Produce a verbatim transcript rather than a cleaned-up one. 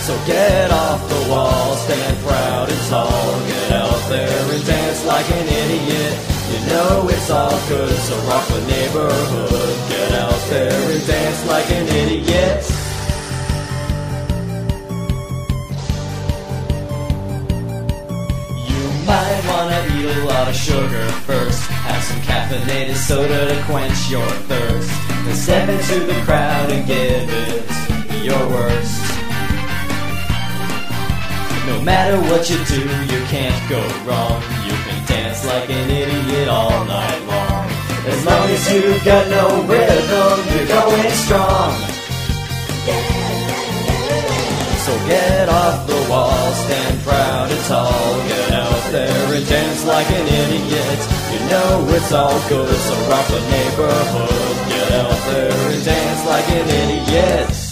So get off the wall, stand proud and tall. Get out there and dance like an idiot. You know it's all good, so rock the neighborhood. Get out there and dance like an idiot. You might wanna eat a lot of sugar first. Have some caffeinated soda to quench your thirst. Then step into the crowd and give it your worst. No matter what you do, you can't go wrong. You can dance like an idiot all night long. As long as you've got no rhythm, you're going strong. So get off the wall, stand proud and tall. Get out there and dance like an idiot. You know it's all good, so rock the neighborhood. Get out there and dance like an idiot.